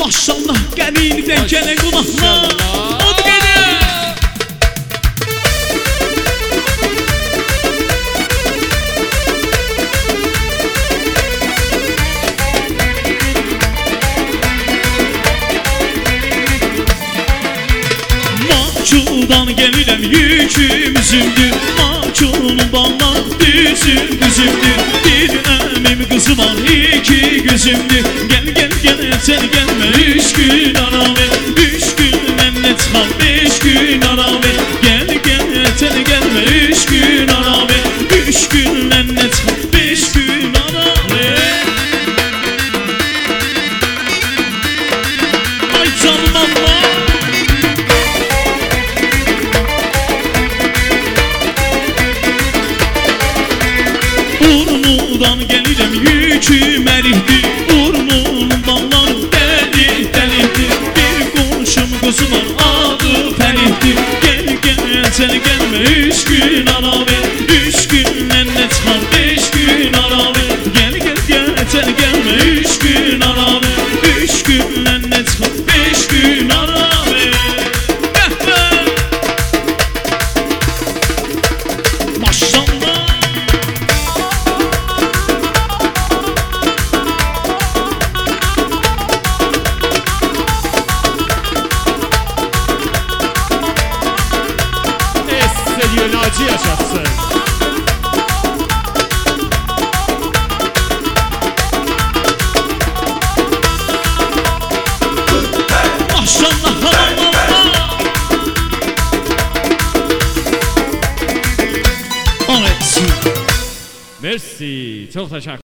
Maşallah gelin denk gelen qonaqlar. Od gelir. Maçuldan gelirəm yükümüzümdür. Maçulun ballar düzümdür. Bir əmim qızı var iki gözümdür. Gel gel gel sen gelme 3 gün ara ver. 3 gün mənlə çıxar 5 gün ara ver. Gel gel sen gelme 3 gün ara ver. 3 gün mənlə çıxar 5 gün ara ver. Ay canım Allah. Urnu'dan gelirəm yüküm ərikdir. Urnu'nun balları dəli-dəlidir. Bir qonşum qızı var adı Fərihdir. Gel gel sen gelme 3 gün ara ver. 3 gün mənlə çıxar 5 gün ara ver. Gel gel gel sen gelme 3 gün ara ver. 3 gün mənlə çıxar 5 gün ara ver. Maşallah. Acı yaşatsın. Maşallah Allah. Evet. Merci. Çok teşekkür.